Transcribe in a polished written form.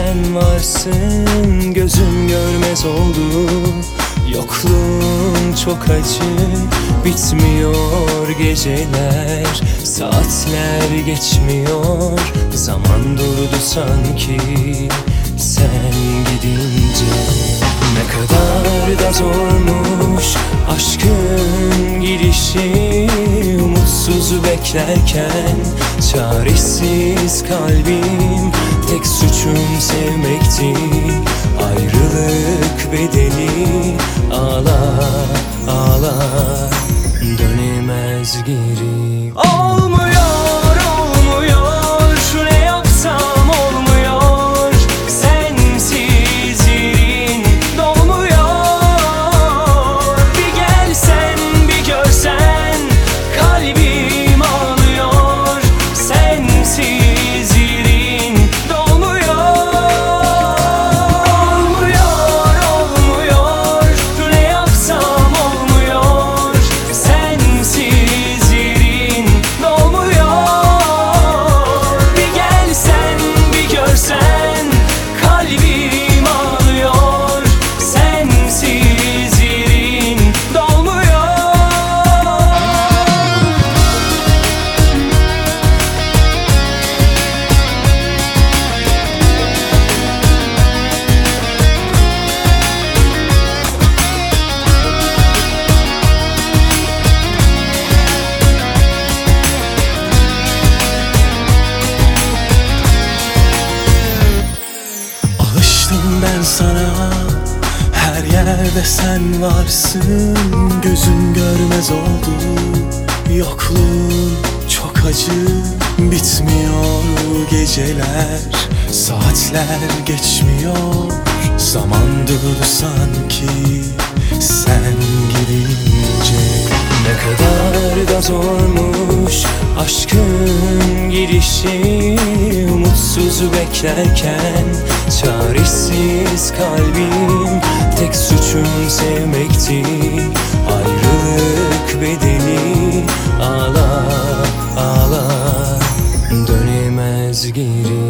sen varsın gözüm görmez oldu. Yokluğun çok acı, bitmiyor geceler, saatler geçmiyor, zaman durdu sanki sen gidince. Ne kadar da zormuş aşkın gidişi, umutsuz beklerken çaresiz kalbim. Tek suçum sevmekti, ayrılık bedeli. Ağlar ağlar dönemez geri. Olmuyor olmuyor, ne yapsam olmuyor. Sensiz yerin dolmuyor. Bir gelsen bir görsen kalbim ağlıyor. Sensiz yerin dolmuyor. Olmuyor olmuyor, ne yapsam olmuyor. Sensiz yerin dolmuyor. Bir gelsen bir görsen kalbim ağlıyor. Sensiz yerin dolmuyor. Alıştım ben sana, her yerde sen varsın. Gözüm görmez oldu, yokluğun çok acı. Bitmiyor geceler, saatler geçmiyor, zaman durdu sanki sen gidince. Ne kadar da zormuş aşkın girişi, umutsuz beklerken çaresiz kalbim. Tek suçum sevmekti, ayrılık bedeli. Ağlar ağlar dönemez geri.